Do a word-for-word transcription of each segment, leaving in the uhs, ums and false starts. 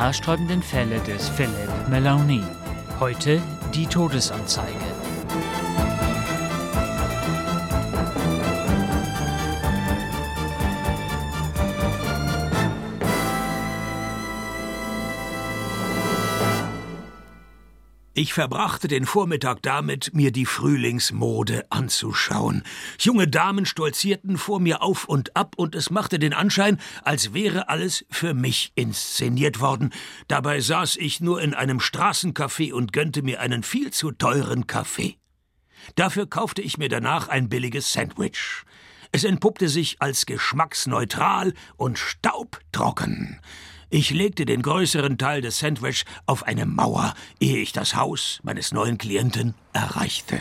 haarsträubenden Fälle des Philippe Meloni. Heute die Todesanzeige. Ich verbrachte den Vormittag damit, mir die Frühlingsmode anzuschauen. Junge Damen stolzierten vor mir auf und ab, und es machte den Anschein, als wäre alles für mich inszeniert worden. Dabei saß ich nur in einem Straßencafé und gönnte mir einen viel zu teuren Kaffee. Dafür kaufte ich mir danach ein billiges Sandwich. Es entpuppte sich als geschmacksneutral und staubtrocken. Ich legte den größeren Teil des Sandwich auf eine Mauer, ehe ich das Haus meines neuen Klienten erreichte.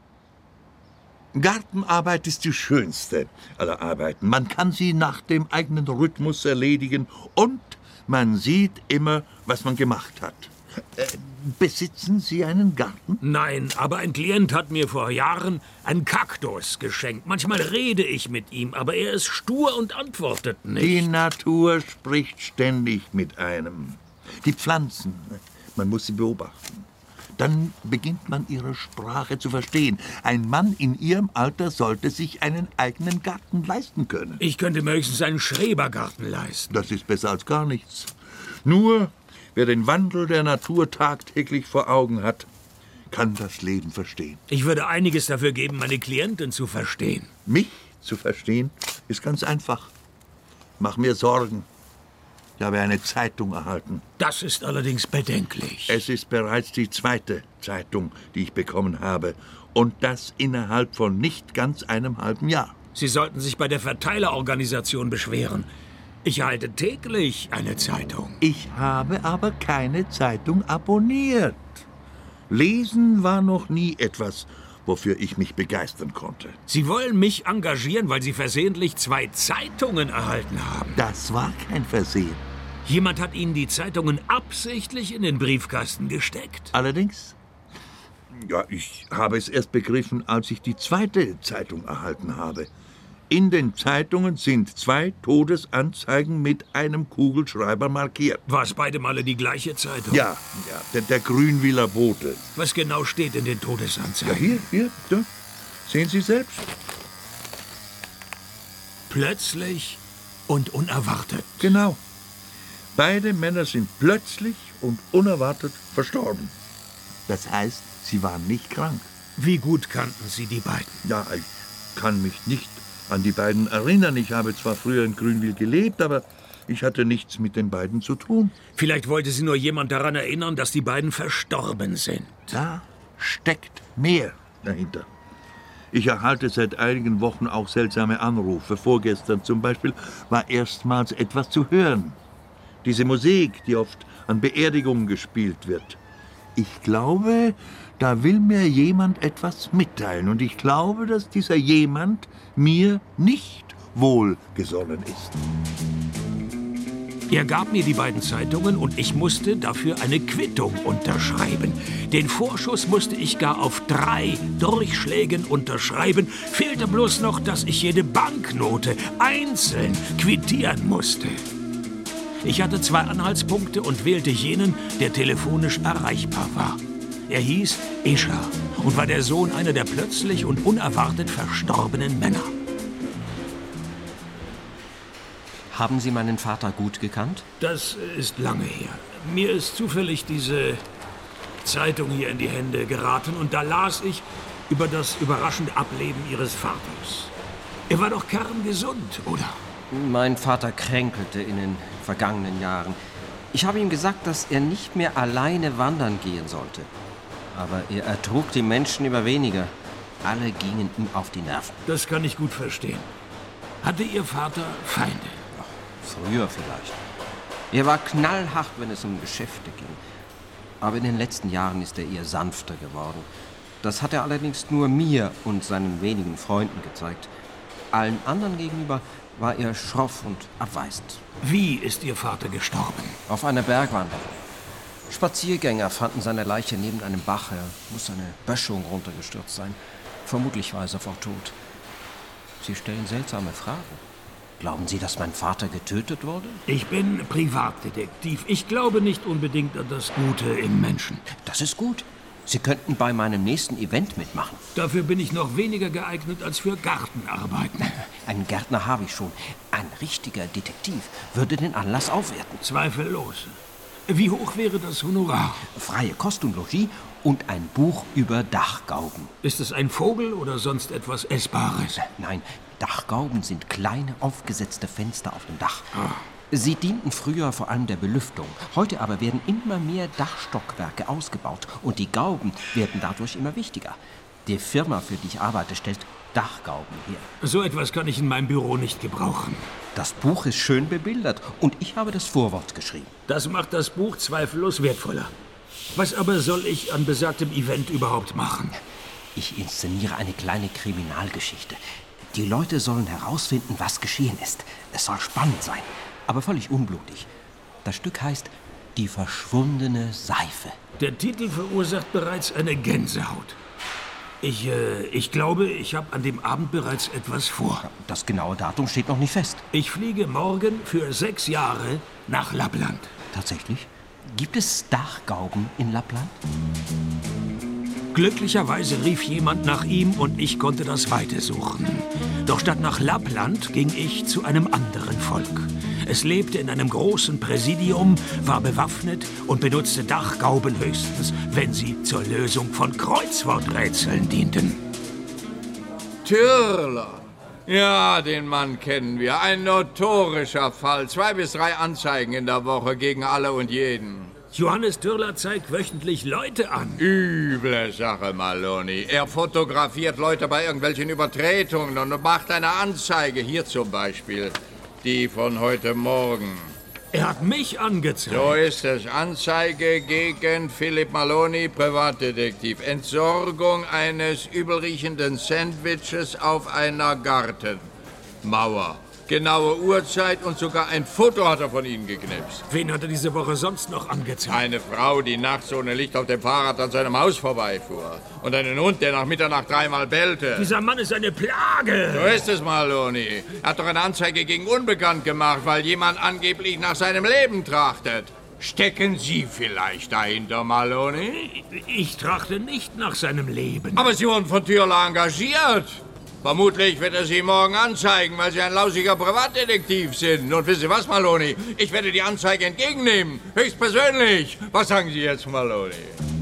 Gartenarbeit ist die schönste aller Arbeiten. Man kann sie nach dem eigenen Rhythmus erledigen und man sieht immer, was man gemacht hat. Äh, besitzen Sie einen Garten? Nein, aber ein Klient hat mir vor Jahren einen Kaktus geschenkt. Manchmal rede ich mit ihm, aber er ist stur und antwortet nicht. Die Natur spricht ständig mit einem. Die Pflanzen, man muss sie beobachten. Dann beginnt man ihre Sprache zu verstehen. Ein Mann in Ihrem Alter sollte sich einen eigenen Garten leisten können. Ich könnte mir höchstens einen Schrebergarten leisten. Das ist besser als gar nichts. Nur wer den Wandel der Natur tagtäglich vor Augen hat, kann das Leben verstehen. Ich würde einiges dafür geben, meine Klientin zu verstehen. Mich zu verstehen ist ganz einfach. Mach mir Sorgen. Ich habe eine Zeitung erhalten. Das ist allerdings bedenklich. Es ist bereits die zweite Zeitung, die ich bekommen habe. Und das innerhalb von nicht ganz einem halben Jahr. Sie sollten sich bei der Verteilerorganisation beschweren. Ich erhalte täglich eine Zeitung. Ich habe aber keine Zeitung abonniert. Lesen war noch nie etwas, wofür ich mich begeistern konnte. Sie wollen mich engagieren, weil Sie versehentlich zwei Zeitungen erhalten haben. Das war kein Versehen. Jemand hat Ihnen die Zeitungen absichtlich in den Briefkasten gesteckt. Allerdings? Ja, ich habe es erst begriffen, als ich die zweite Zeitung erhalten habe. In den Zeitungen sind zwei Todesanzeigen mit einem Kugelschreiber markiert. War es beide Male die gleiche Zeitung? Ja, ja, der, der Grünwiller Bote. Was genau steht in den Todesanzeigen? Ja, hier, hier, da. Sehen Sie selbst. Plötzlich und unerwartet. Genau. Beide Männer sind plötzlich und unerwartet verstorben. Das heißt, sie waren nicht krank. Wie gut kannten Sie die beiden? Ja, ich kann mich nicht an die beiden erinnern. Ich habe zwar früher in Grünwil gelebt, aber ich hatte nichts mit den beiden zu tun. Vielleicht wollte Sie nur jemand daran erinnern, dass die beiden verstorben sind. Da steckt mehr dahinter. Ich erhalte seit einigen Wochen auch seltsame Anrufe. Vorgestern zum Beispiel war erstmals etwas zu hören. Diese Musik, die oft an Beerdigungen gespielt wird. Ich glaube, da will mir jemand etwas mitteilen. Und ich glaube, dass dieser jemand mir nicht wohlgesonnen ist. Er gab mir die beiden Zeitungen und ich musste dafür eine Quittung unterschreiben. Den Vorschuss musste ich gar auf drei Durchschlägen unterschreiben. Fehlte bloß noch, dass ich jede Banknote einzeln quittieren musste. Ich hatte zwei Anhaltspunkte und wählte jenen, der telefonisch erreichbar war. Er hieß Escher und war der Sohn einer der plötzlich und unerwartet verstorbenen Männer. Haben Sie meinen Vater gut gekannt? Das ist lange her. Mir ist zufällig diese Zeitung hier in die Hände geraten und da las ich über das überraschende Ableben Ihres Vaters. Er war doch kerngesund, oder? Mein Vater kränkelte in den vergangenen Jahren. Ich habe ihm gesagt, dass er nicht mehr alleine wandern gehen sollte. Aber er ertrug die Menschen immer weniger. Alle gingen ihm auf die Nerven. Das kann ich gut verstehen. Hatte Ihr Vater Feinde? Früher vielleicht. Er war knallhart, wenn es um Geschäfte ging. Aber in den letzten Jahren ist er eher sanfter geworden. Das hat er allerdings nur mir und seinen wenigen Freunden gezeigt. Allen anderen gegenüber war er schroff und abweisend. Wie ist Ihr Vater gestorben? Auf einer Bergwanderung. Spaziergänger fanden seine Leiche neben einem Bach. Er muss eine Böschung runtergestürzt sein. Vermutlich war er sofort tot. Sie stellen seltsame Fragen. Glauben Sie, dass mein Vater getötet wurde? Ich bin Privatdetektiv. Ich glaube nicht unbedingt an das Gute im Menschen. Das ist gut. Sie könnten bei meinem nächsten Event mitmachen. Dafür bin ich noch weniger geeignet als für Gartenarbeiten. Einen Gärtner habe ich schon. Ein richtiger Detektiv würde den Anlass aufwerten. Zweifellos. Wie hoch wäre das Honorar? Freie Kost und Logis und ein Buch über Dachgauben. Ist es ein Vogel oder sonst etwas Essbares? Nein, Dachgauben sind kleine, aufgesetzte Fenster auf dem Dach. Ah. Sie dienten früher vor allem der Belüftung. Heute aber werden immer mehr Dachstockwerke ausgebaut und die Gauben werden dadurch immer wichtiger. Die Firma, für die ich arbeite, stellt Dachgauben her. So etwas kann ich in meinem Büro nicht gebrauchen. Das Buch ist schön bebildert und ich habe das Vorwort geschrieben. Das macht das Buch zweifellos wertvoller. Was aber soll ich an besagtem Event überhaupt machen? Ich inszeniere eine kleine Kriminalgeschichte. Die Leute sollen herausfinden, was geschehen ist. Es soll spannend sein, aber völlig unblutig. Das Stück heißt Die verschwundene Seife. Der Titel verursacht bereits eine Gänsehaut. Ich, äh, ich glaube, ich habe an dem Abend bereits etwas vor. Das genaue Datum steht noch nicht fest. Ich fliege morgen für sechs Jahre nach Lappland. Tatsächlich? Gibt es Dachgauben in Lappland? Glücklicherweise rief jemand nach ihm und ich konnte das Weite suchen. Doch statt nach Lappland ging ich zu einem anderen Volk. Es lebte in einem großen Präsidium, war bewaffnet und benutzte Dachgauben höchstens, wenn sie zur Lösung von Kreuzworträtseln dienten. Türler. Ja, den Mann kennen wir. Ein notorischer Fall. Zwei bis drei Anzeigen in der Woche gegen alle und jeden. Johannes Türler zeigt wöchentlich Leute an. Üble Sache, Maloney. Er fotografiert Leute bei irgendwelchen Übertretungen und macht eine Anzeige. Hier zum Beispiel. Die von heute Morgen. Er hat mich angezeigt. So ist es. Anzeige gegen Philipp Maloney, Privatdetektiv. Entsorgung eines übelriechenden Sandwiches auf einer Gartenmauer. Genaue Uhrzeit und sogar ein Foto hat er von Ihnen geknipst. Wen hat er diese Woche sonst noch angezeigt? Eine Frau, die nachts ohne Licht auf dem Fahrrad an seinem Haus vorbeifuhr. Und einen Hund, der nach Mitternacht dreimal bellte. Dieser Mann ist eine Plage. So ist es, Maloney. Er hat doch eine Anzeige gegen Unbekannt gemacht, weil jemand angeblich nach seinem Leben trachtet. Stecken Sie vielleicht dahinter, Maloney? Ich trachte nicht nach seinem Leben. Aber Sie wurden von Türler engagiert. Vermutlich wird er Sie morgen anzeigen, weil Sie ein lausiger Privatdetektiv sind. Und wissen Sie was, Maloney? Ich werde die Anzeige entgegennehmen. Höchstpersönlich. Was sagen Sie jetzt, Maloney?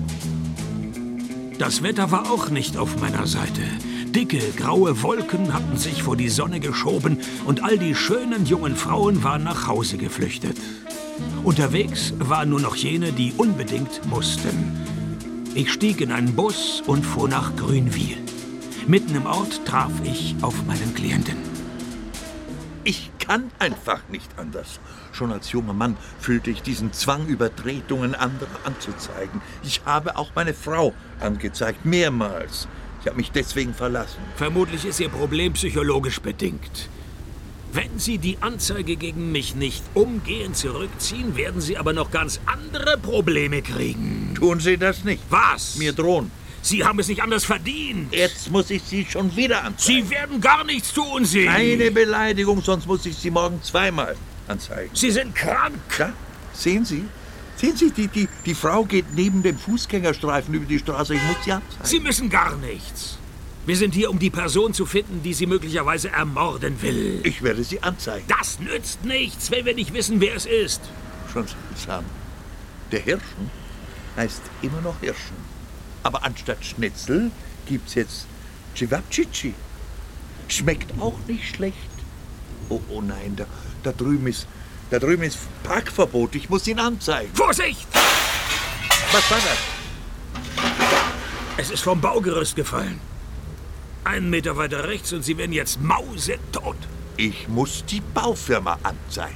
Das Wetter war auch nicht auf meiner Seite. Dicke, graue Wolken hatten sich vor die Sonne geschoben und all die schönen jungen Frauen waren nach Hause geflüchtet. Unterwegs waren nur noch jene, die unbedingt mussten. Ich stieg in einen Bus und fuhr nach Grünwil. Mitten im Ort traf ich auf meinen Klienten. Ich kann einfach nicht anders. Schon als junger Mann fühlte ich diesen Zwang, Übertretungen anderer anzuzeigen. Ich habe auch meine Frau angezeigt, mehrmals. Ich habe mich deswegen verlassen. Vermutlich ist Ihr Problem psychologisch bedingt. Wenn Sie die Anzeige gegen mich nicht umgehend zurückziehen, werden Sie aber noch ganz andere Probleme kriegen. Tun Sie das nicht. Was? Mir drohen. Sie haben es nicht anders verdient. Jetzt muss ich Sie schon wieder anzeigen. Sie werden gar nichts tun, Sie. Keine Beleidigung, sonst muss ich Sie morgen zweimal anzeigen. Sie sind krank. Ja, sehen Sie? Sehen Sie, die, die, die Frau geht neben dem Fußgängerstreifen über die Straße. Ich muss sie anzeigen. Sie müssen gar nichts. Wir sind hier, um die Person zu finden, die Sie möglicherweise ermorden will. Ich werde Sie anzeigen. Das nützt nichts, wenn wir nicht wissen, wer es ist. Schon seltsam. Der Hirschen heißt immer noch Hirschen. Aber anstatt Schnitzel gibt's jetzt Cevapcici. Schmeckt auch nicht schlecht. Oh, oh nein, da, da drüben ist, da drüben ist Parkverbot. Ich muss ihn anzeigen. Vorsicht! Was war das? Es ist vom Baugerüst gefallen. Einen Meter weiter rechts und Sie werden jetzt mausetot. Ich muss die Baufirma anzeigen.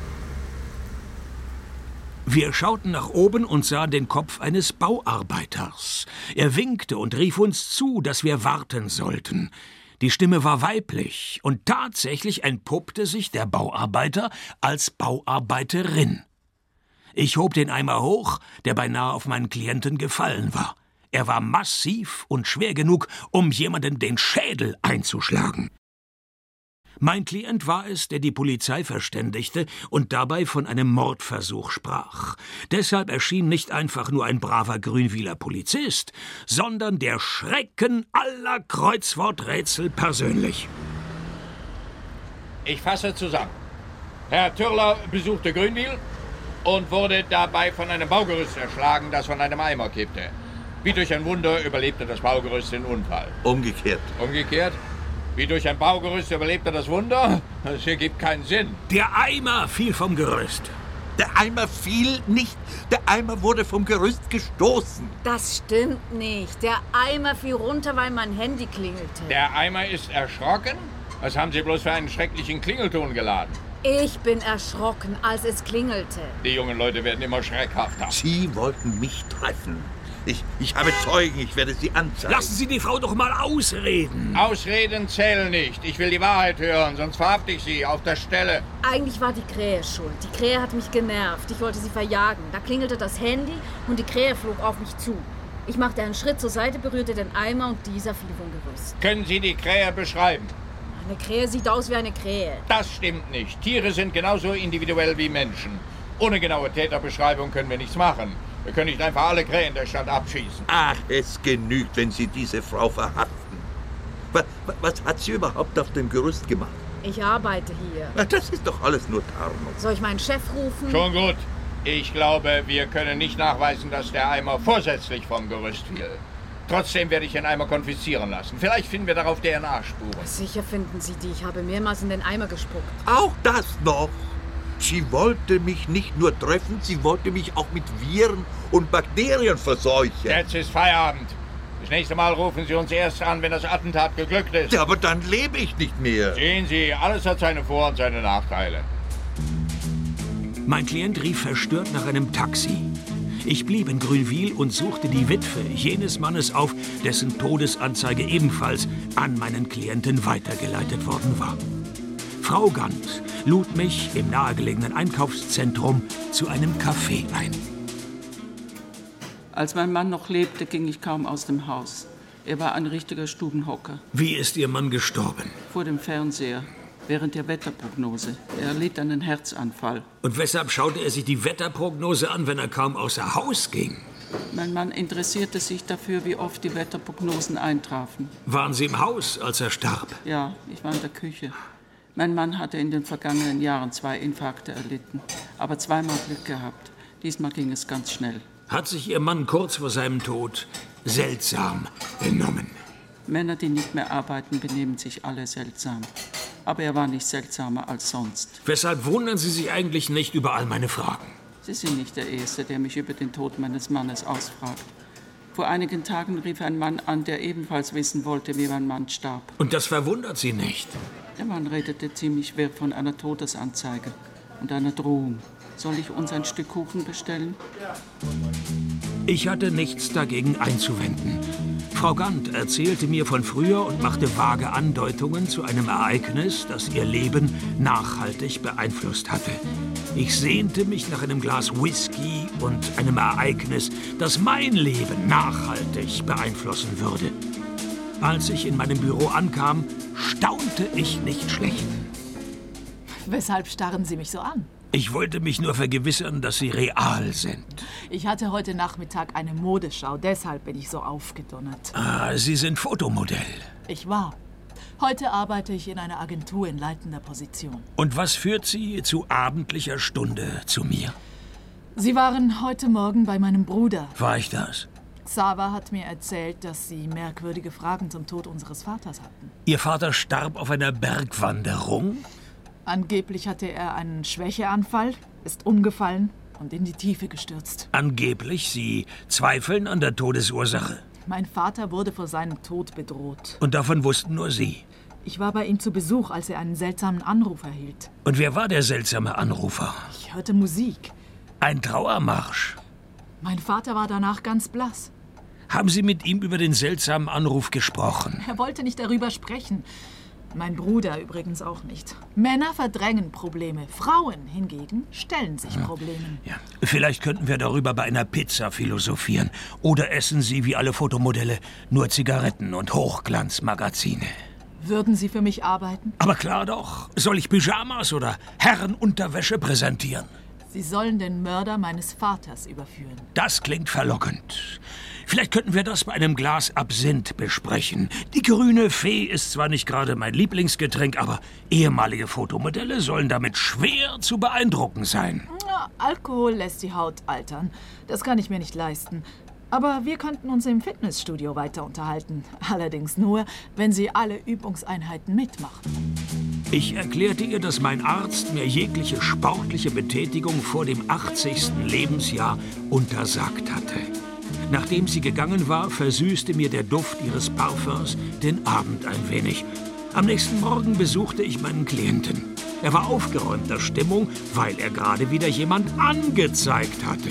Wir schauten nach oben und sahen den Kopf eines Bauarbeiters. Er winkte und rief uns zu, dass wir warten sollten. Die Stimme war weiblich und tatsächlich entpuppte sich der Bauarbeiter als Bauarbeiterin. Ich hob den Eimer hoch, der beinahe auf meinen Klienten gefallen war. Er war massiv und schwer genug, um jemanden den Schädel einzuschlagen. Mein Klient war es, der die Polizei verständigte und dabei von einem Mordversuch sprach. Deshalb erschien nicht einfach nur ein braver Grünwieler Polizist, sondern der Schrecken aller Kreuzworträtsel persönlich. Ich fasse zusammen. Herr Türler besuchte Grünwil und wurde dabei von einem Baugerüst erschlagen, das von einem Eimer kippte. Wie durch ein Wunder überlebte das Baugerüst den Unfall. Umgekehrt. Umgekehrt? Wie durch ein Baugerüst überlebte das Wunder? Das ergibt keinen Sinn. Der Eimer fiel vom Gerüst. Der Eimer fiel nicht. Der Eimer wurde vom Gerüst gestoßen. Das stimmt nicht. Der Eimer fiel runter, weil mein Handy klingelte. Der Eimer ist erschrocken? Was haben Sie bloß für einen schrecklichen Klingelton geladen? Ich bin erschrocken, als es klingelte. Die jungen Leute werden immer schreckhafter. Sie wollten mich treffen. Ich, ich habe Zeugen, ich werde Sie anzeigen. Lassen Sie die Frau doch mal ausreden. Ausreden zählen nicht. Ich will die Wahrheit hören, sonst verhafte ich Sie auf der Stelle. Eigentlich war die Krähe schuld. Die Krähe hat mich genervt. Ich wollte sie verjagen. Da klingelte das Handy und die Krähe flog auf mich zu. Ich machte einen Schritt zur Seite, berührte den Eimer und dieser fiel vom Gerüst. Können Sie die Krähe beschreiben? Eine Krähe sieht aus wie eine Krähe. Das stimmt nicht. Tiere sind genauso individuell wie Menschen. Ohne genaue Täterbeschreibung können wir nichts machen. Wir können nicht einfach alle Krähen der Stadt abschießen. Ach, es genügt, wenn Sie diese Frau verhaften. Was, was hat sie überhaupt auf dem Gerüst gemacht? Ich arbeite hier. Na, das ist doch alles nur Tarnung. Soll ich meinen Chef rufen? Schon gut. Ich glaube, wir können nicht nachweisen, dass der Eimer vorsätzlich vom Gerüst fiel. Trotzdem werde ich den Eimer konfiszieren lassen. Vielleicht finden wir darauf D N A-Spuren. Sicher finden Sie die. Ich habe mehrmals in den Eimer gespuckt. Auch das noch. Sie wollte mich nicht nur treffen, sie wollte mich auch mit Viren und Bakterien verseuchen. Jetzt ist Feierabend. Das nächste Mal rufen Sie uns erst an, wenn das Attentat geglückt ist. Ja, aber dann lebe ich nicht mehr. Sehen Sie, alles hat seine Vor- und seine Nachteile. Mein Klient rief verstört nach einem Taxi. Ich blieb in Grünwil und suchte die Witwe jenes Mannes auf, dessen Todesanzeige ebenfalls an meinen Klienten weitergeleitet worden war. Frau Gant lud mich im nahegelegenen Einkaufszentrum zu einem Café ein. Als mein Mann noch lebte, ging ich kaum aus dem Haus. Er war ein richtiger Stubenhocker. Wie ist Ihr Mann gestorben? Vor dem Fernseher, während der Wetterprognose. Er litt einen Herzanfall. Und weshalb schaute er sich die Wetterprognose an, wenn er kaum außer Haus ging? Mein Mann interessierte sich dafür, wie oft die Wetterprognosen eintrafen. Waren Sie im Haus, als er starb? Ja, ich war in der Küche. Mein Mann hatte in den vergangenen Jahren zwei Infarkte erlitten, aber zweimal Glück gehabt. Diesmal ging es ganz schnell. Hat sich Ihr Mann kurz vor seinem Tod seltsam benommen? Männer, die nicht mehr arbeiten, benehmen sich alle seltsam. Aber er war nicht seltsamer als sonst. Weshalb wundern Sie sich eigentlich nicht über all meine Fragen? Sie sind nicht der Erste, der mich über den Tod meines Mannes ausfragt. Vor einigen Tagen rief ein Mann an, der ebenfalls wissen wollte, wie mein Mann starb. Und das verwundert Sie nicht? Der Mann redete ziemlich wirr von einer Todesanzeige und einer Drohung. Soll ich uns ein Stück Kuchen bestellen? Ich hatte nichts dagegen einzuwenden. Frau Gant erzählte mir von früher und machte vage Andeutungen zu einem Ereignis, das ihr Leben nachhaltig beeinflusst hatte. Ich sehnte mich nach einem Glas Whisky und einem Ereignis, das mein Leben nachhaltig beeinflussen würde. Als ich in meinem Büro ankam, staunte ich nicht schlecht. Weshalb starren Sie mich so an? Ich wollte mich nur vergewissern, dass Sie real sind. Ich hatte heute Nachmittag eine Modeschau, deshalb bin ich so aufgedonnert. Ah, Sie sind Fotomodell. Ich war. Heute arbeite ich in einer Agentur in leitender Position. Und was führt Sie zu abendlicher Stunde zu mir? Sie waren heute Morgen bei meinem Bruder. War ich das? Xaver hat mir erzählt, dass Sie merkwürdige Fragen zum Tod unseres Vaters hatten. Ihr Vater starb auf einer Bergwanderung? Angeblich hatte er einen Schwächeanfall, ist umgefallen und in die Tiefe gestürzt. Angeblich? Sie zweifeln an der Todesursache? Mein Vater wurde vor seinem Tod bedroht. Und davon wussten nur Sie? Ich war bei ihm zu Besuch, als er einen seltsamen Anruf erhielt. Und wer war der seltsame Anrufer? Ich hörte Musik. Ein Trauermarsch? Mein Vater war danach ganz blass. Haben Sie mit ihm über den seltsamen Anruf gesprochen? Er wollte nicht darüber sprechen. Mein Bruder übrigens auch nicht. Männer verdrängen Probleme. Frauen hingegen stellen sich Problemen. Ja. Vielleicht könnten wir darüber bei einer Pizza philosophieren. Oder essen Sie wie alle Fotomodelle nur Zigaretten und Hochglanzmagazine. Würden Sie für mich arbeiten? Aber klar doch. Soll ich Pyjamas oder Herrenunterwäsche präsentieren? Sie sollen den Mörder meines Vaters überführen. Das klingt verlockend. Vielleicht könnten wir das bei einem Glas Absinth besprechen. Die grüne Fee ist zwar nicht gerade mein Lieblingsgetränk, aber ehemalige Fotomodelle sollen damit schwer zu beeindrucken sein. Ja, Alkohol lässt die Haut altern. Das kann ich mir nicht leisten. Aber wir könnten uns im Fitnessstudio weiter unterhalten. Allerdings nur, wenn Sie alle Übungseinheiten mitmachen. Ich erklärte ihr, dass mein Arzt mir jegliche sportliche Betätigung vor dem achtzigsten Lebensjahr untersagt hatte. Nachdem sie gegangen war, versüßte mir der Duft ihres Parfums den Abend ein wenig. Am nächsten Morgen besuchte ich meinen Klienten. Er war aufgeräumter Stimmung, weil er gerade wieder jemand angezeigt hatte.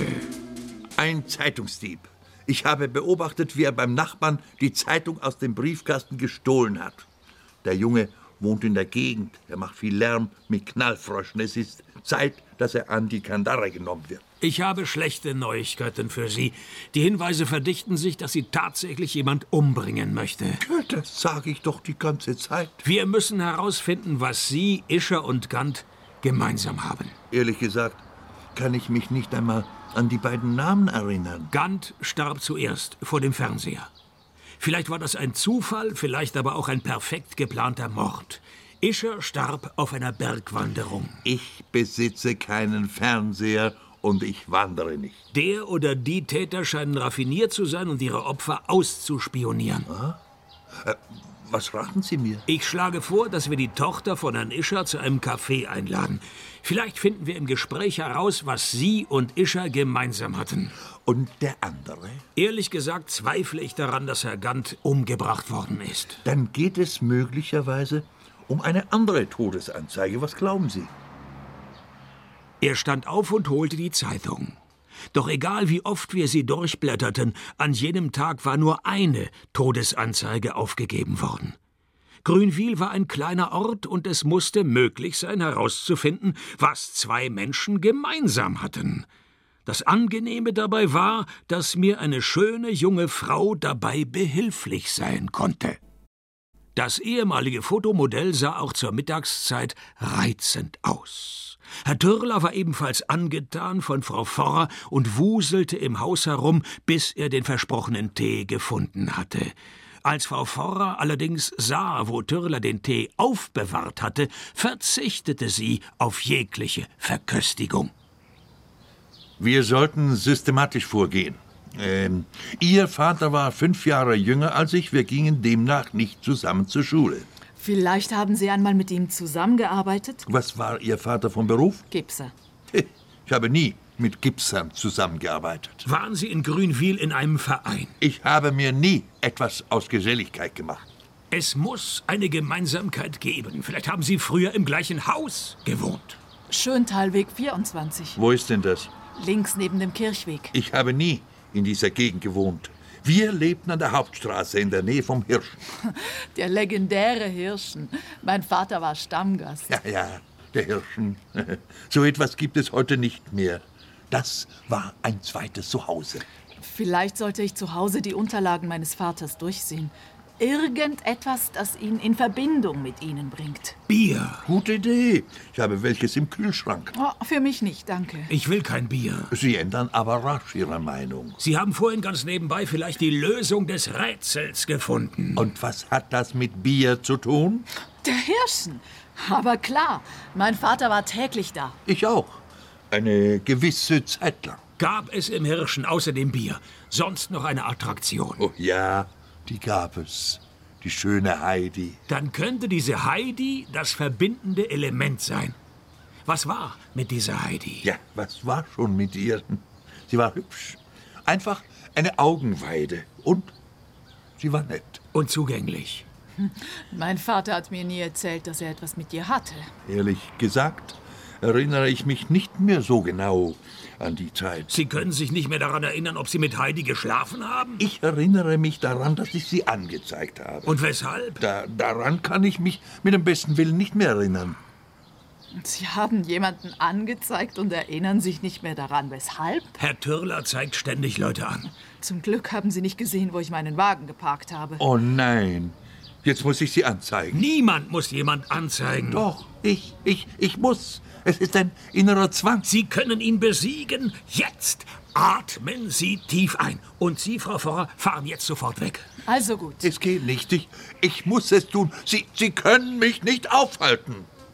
Ein Zeitungsdieb. Ich habe beobachtet, wie er beim Nachbarn die Zeitung aus dem Briefkasten gestohlen hat. Der Junge wohnt in der Gegend. Er macht viel Lärm mit Knallfröschen. Es ist Zeit, dass er an die Kandare genommen wird. Ich habe schlechte Neuigkeiten für Sie. Die Hinweise verdichten sich, dass Sie tatsächlich jemand umbringen möchte. Ja, das sage ich doch die ganze Zeit. Wir müssen herausfinden, was Sie, Ischer und Gant gemeinsam haben. Ehrlich gesagt, kann ich mich nicht einmal an die beiden Namen erinnern. Gant starb zuerst vor dem Fernseher. Vielleicht war das ein Zufall, vielleicht aber auch ein perfekt geplanter Mord. Ischer starb auf einer Bergwanderung. Ich besitze keinen Fernseher und ich wandere nicht. Der oder die Täter scheinen raffiniert zu sein und ihre Opfer auszuspionieren. Ah? Äh, was raten Sie mir? Ich schlage vor, dass wir die Tochter von Herrn Ischer zu einem Café einladen. Vielleicht finden wir im Gespräch heraus, was Sie und Ischer gemeinsam hatten. Und der andere? Ehrlich gesagt zweifle ich daran, dass Herr Gant umgebracht worden ist. Dann geht es möglicherweise um eine andere Todesanzeige. Was glauben Sie? Er stand auf und holte die Zeitung. Doch egal, wie oft wir sie durchblätterten, an jenem Tag war nur eine Todesanzeige aufgegeben worden. Grünwil war ein kleiner Ort und es musste möglich sein, herauszufinden, was zwei Menschen gemeinsam hatten. Das Angenehme dabei war, dass mir eine schöne junge Frau dabei behilflich sein konnte. Das ehemalige Fotomodell sah auch zur Mittagszeit reizend aus. Herr Türler war ebenfalls angetan von Frau Forrer und wuselte im Haus herum, bis er den versprochenen Tee gefunden hatte. Als Frau Forrer allerdings sah, wo Türler den Tee aufbewahrt hatte, verzichtete sie auf jegliche Verköstigung. Wir sollten systematisch vorgehen. Ähm, Ihr Vater war fünf Jahre jünger als ich. Wir gingen demnach nicht zusammen zur Schule. Vielleicht haben Sie einmal mit ihm zusammengearbeitet? Was war Ihr Vater von Beruf? Gipser. Ich habe nie mit Gipsern zusammengearbeitet. Waren Sie in Grünwil in einem Verein? Ich habe mir nie etwas aus Geselligkeit gemacht. Es muss eine Gemeinsamkeit geben. Vielleicht haben Sie früher im gleichen Haus gewohnt. Schöntalweg vierundzwanzig. Wo ist denn das? Links neben dem Kirchweg. Ich habe nie in dieser Gegend gewohnt. Wir lebten an der Hauptstraße in der Nähe vom Hirschen. Der legendäre Hirschen. Mein Vater war Stammgast. Ja, ja, der Hirschen. So etwas gibt es heute nicht mehr. Das war ein zweites Zuhause. Vielleicht sollte ich zu Hause die Unterlagen meines Vaters durchsehen. Irgendetwas, das ihn in Verbindung mit Ihnen bringt. Bier. Gute Idee. Ich habe welches im Kühlschrank. Oh, für mich nicht, danke. Ich will kein Bier. Sie ändern aber rasch Ihre Meinung. Sie haben vorhin ganz nebenbei vielleicht die Lösung des Rätsels gefunden. Und was hat das mit Bier zu tun? Der Hirschen. Aber klar, mein Vater war täglich da. Ich auch. Eine gewisse Zeit lang. Gab es im Hirschen außer dem Bier sonst noch eine Attraktion? Oh ja, die gab es. Die schöne Heidi. Dann könnte diese Heidi das verbindende Element sein. Was war mit dieser Heidi? Ja, was war schon mit ihr? Sie war hübsch. Einfach eine Augenweide. Und sie war nett. Und zugänglich. Mein Vater hat mir nie erzählt, dass er etwas mit ihr hatte. Ehrlich gesagt erinnere ich mich nicht mehr so genau an die Zeit. Sie können sich nicht mehr daran erinnern, ob Sie mit Heidi geschlafen haben? Ich erinnere mich daran, dass ich sie angezeigt habe. Und weshalb? Da, daran kann ich mich mit dem besten Willen nicht mehr erinnern. Sie haben jemanden angezeigt und erinnern sich nicht mehr daran. Weshalb? Herr Türler zeigt ständig Leute an. Zum Glück haben Sie nicht gesehen, wo ich meinen Wagen geparkt habe. Oh nein, Jetzt muss ich Sie anzeigen. Niemand muss jemand anzeigen. Doch, ich, ich, ich muss. Es ist ein innerer Zwang. Sie können ihn besiegen. Jetzt atmen Sie tief ein. Und Sie, Frau Forrer, fahren jetzt sofort weg. Also gut. Es geht nicht. Ich, ich muss es tun. Sie, Sie können mich nicht aufhalten.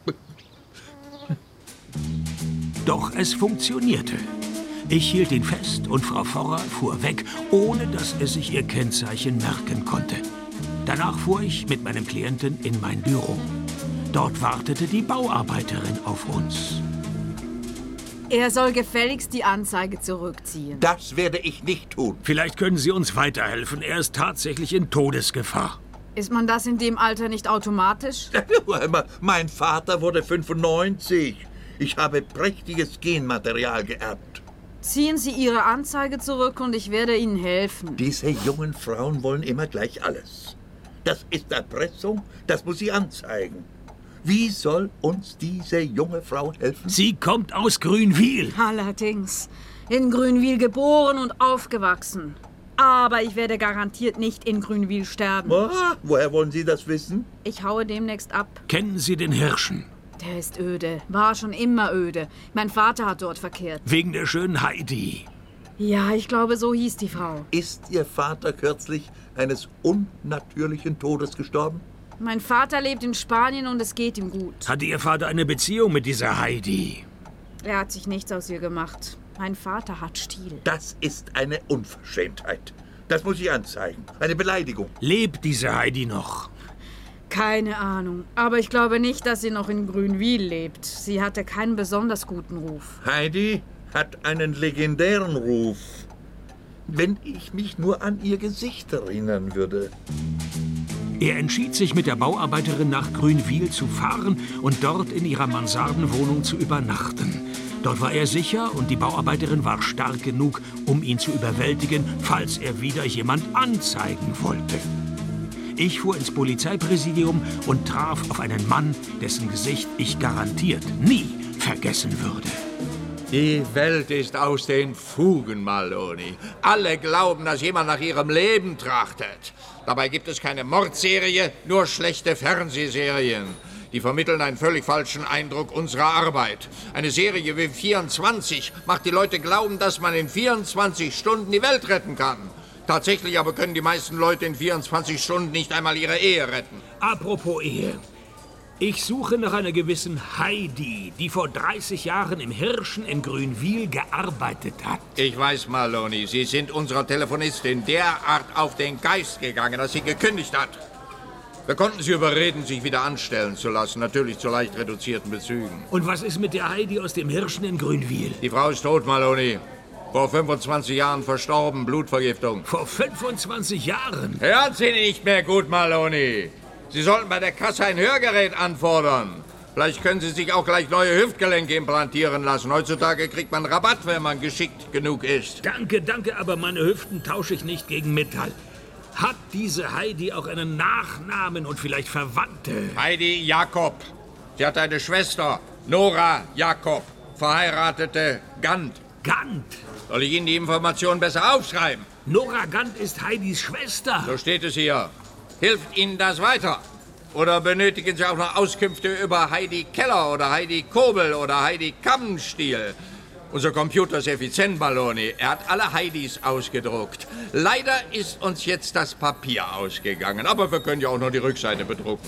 Doch es funktionierte. Ich hielt ihn fest und Frau Forrer fuhr weg, ohne dass er sich ihr Kennzeichen merken konnte. Danach fuhr ich mit meinem Klienten in mein Büro. Dort wartete die Bauarbeiterin auf uns. Er soll gefälligst die Anzeige zurückziehen. Das werde ich nicht tun. Vielleicht können Sie uns weiterhelfen. Er ist tatsächlich in Todesgefahr. Ist man das in dem Alter nicht automatisch? Mein Vater wurde fünfundneunzig. Ich habe prächtiges Genmaterial geerbt. Ziehen Sie Ihre Anzeige zurück und ich werde Ihnen helfen. Diese jungen Frauen wollen immer gleich alles. Das ist Erpressung, das muss sie anzeigen. Wie soll uns diese junge Frau helfen? Sie kommt aus Grünwil. Allerdings. In Grünwil geboren und aufgewachsen. Aber ich werde garantiert nicht in Grünwil sterben. Oh, woher wollen Sie das wissen? Ich haue demnächst ab. Kennen Sie den Hirschen? Der ist öde. War schon immer öde. Mein Vater hat dort verkehrt. Wegen der schönen Heidi. Ja, ich glaube, so hieß die Frau. Ist Ihr Vater kürzlich eines unnatürlichen Todes gestorben? Mein Vater lebt in Spanien und es geht ihm gut. Hatte Ihr Vater eine Beziehung mit dieser Heidi? Er hat sich nichts aus ihr gemacht. Mein Vater hat Stil. Das ist eine Unverschämtheit. Das muss ich anzeigen. Eine Beleidigung. Lebt diese Heidi noch? Keine Ahnung. Aber ich glaube nicht, dass sie noch in Grünwil lebt. Sie hatte keinen besonders guten Ruf. Heidi hat einen legendären Ruf. Wenn ich mich nur an ihr Gesicht erinnern würde. Er entschied sich, mit der Bauarbeiterin nach Grünwil zu fahren und dort in ihrer Mansardenwohnung zu übernachten. Dort war er sicher und die Bauarbeiterin war stark genug, um ihn zu überwältigen, falls er wieder jemand anzeigen wollte. Ich fuhr ins Polizeipräsidium und traf auf einen Mann, dessen Gesicht ich garantiert nie vergessen würde. Die Welt ist aus den Fugen, Maloney. Alle glauben, dass jemand nach ihrem Leben trachtet. Dabei gibt es keine Mordserie, nur schlechte Fernsehserien. Die vermitteln einen völlig falschen Eindruck unserer Arbeit. Eine Serie wie vierundzwanzig macht die Leute glauben, dass man in vierundzwanzig Stunden die Welt retten kann. Tatsächlich aber können die meisten Leute in vierundzwanzig Stunden nicht einmal ihre Ehe retten. Apropos Ehe. Ich suche nach einer gewissen Heidi, die vor dreißig Jahren im Hirschen in Grünwil gearbeitet hat. Ich weiß, Maloney, Sie sind unserer Telefonistin derart auf den Geist gegangen, dass sie gekündigt hat. Wir konnten sie überreden, sich wieder anstellen zu lassen, natürlich zu leicht reduzierten Bezügen. Und was ist mit der Heidi aus dem Hirschen in Grünwil? Die Frau ist tot, Maloney. Vor fünfundzwanzig Jahren verstorben, Blutvergiftung. Vor fünfundzwanzig Jahren? Hören Sie nicht mehr gut, Maloney. Sie sollten bei der Kasse ein Hörgerät anfordern. Vielleicht können Sie sich auch gleich neue Hüftgelenke implantieren lassen. Heutzutage kriegt man Rabatt, wenn man geschickt genug ist. Danke, danke, aber meine Hüften tausche ich nicht gegen Metall. Hat diese Heidi auch einen Nachnamen und vielleicht Verwandte? Heidi Jakob. Sie hat eine Schwester, Nora Jakob, verheiratete Gant. Gant? Soll ich Ihnen die Information besser aufschreiben? Nora Gant ist Heidis Schwester. So steht es hier. Hilft Ihnen das weiter? Oder benötigen Sie auch noch Auskünfte über Heidi Keller oder Heidi Kobel oder Heidi Kammenstiel? Unser Computer ist effizient, Maloney. Er hat alle Heidis ausgedruckt. Leider ist uns jetzt das Papier ausgegangen, aber wir können ja auch noch die Rückseite bedrucken.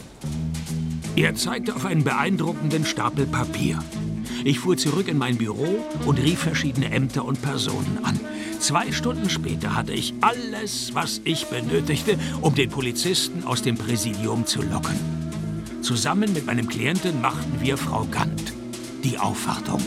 Er zeigte auf einen beeindruckenden Stapel Papier. Ich fuhr zurück in mein Büro und rief verschiedene Ämter und Personen an. Zwei Stunden später hatte ich alles, was ich benötigte, um den Polizisten aus dem Präsidium zu locken. Zusammen mit meinem Klienten machten wir Frau Gant die Aufwartung.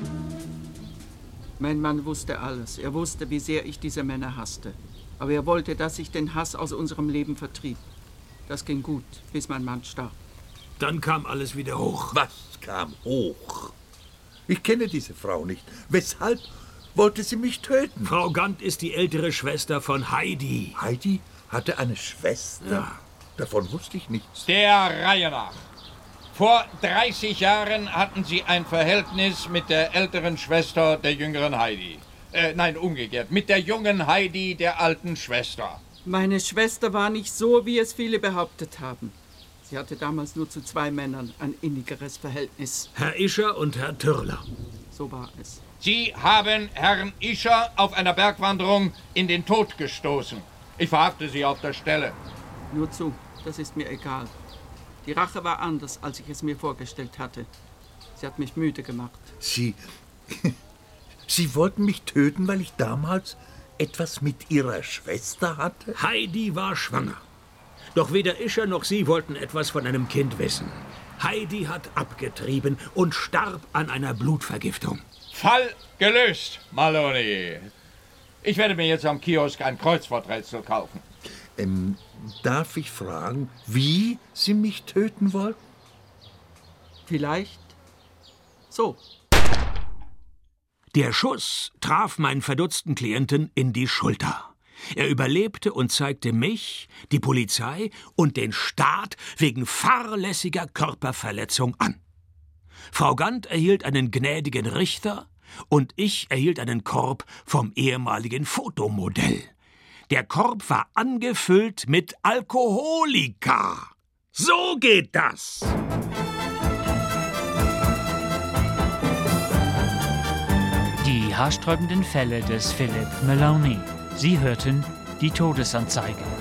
Mein Mann wusste alles. Er wusste, wie sehr ich diese Männer hasste. Aber er wollte, dass ich den Hass aus unserem Leben vertrieb. Das ging gut, bis mein Mann starb. Dann kam alles wieder hoch. Was kam hoch? Ich kenne diese Frau nicht. Weshalb wollte sie mich töten? Frau Gant ist die ältere Schwester von Heidi. Heidi hatte eine Schwester? Ja. Davon wusste ich nichts. Der Reihe nach. Vor dreißig Jahren hatten Sie ein Verhältnis mit der älteren Schwester der jüngeren Heidi. Äh, nein, umgekehrt. Mit der jungen Heidi der alten Schwester. Meine Schwester war nicht so, wie es viele behauptet haben. Sie hatte damals nur zu zwei Männern ein innigeres Verhältnis. Herr Ischer und Herr Türler. So war es. Sie haben Herrn Ischer auf einer Bergwanderung in den Tod gestoßen. Ich verhafte Sie auf der Stelle. Nur zu, das ist mir egal. Die Rache war anders, als ich es mir vorgestellt hatte. Sie hat mich müde gemacht. Sie... Sie wollten mich töten, weil ich damals etwas mit Ihrer Schwester hatte? Heidi war schwanger. Doch weder Ischer noch Sie wollten etwas von einem Kind wissen. Heidi hat abgetrieben und starb an einer Blutvergiftung. Fall gelöst, Maloney. Ich werde mir jetzt am Kiosk ein Kreuzworträtsel kaufen. Ähm, darf ich fragen, wie Sie mich töten wollten? Vielleicht so. Der Schuss traf meinen verdutzten Klienten in die Schulter. Er überlebte und zeigte mich, die Polizei und den Staat wegen fahrlässiger Körperverletzung an. Frau Gant erhielt einen gnädigen Richter und ich erhielt einen Korb vom ehemaligen Fotomodell. Der Korb war angefüllt mit Alkoholika. So geht das! Die haarsträubenden Fälle des Philip Maloney. Sie hörten die Todesanzeige.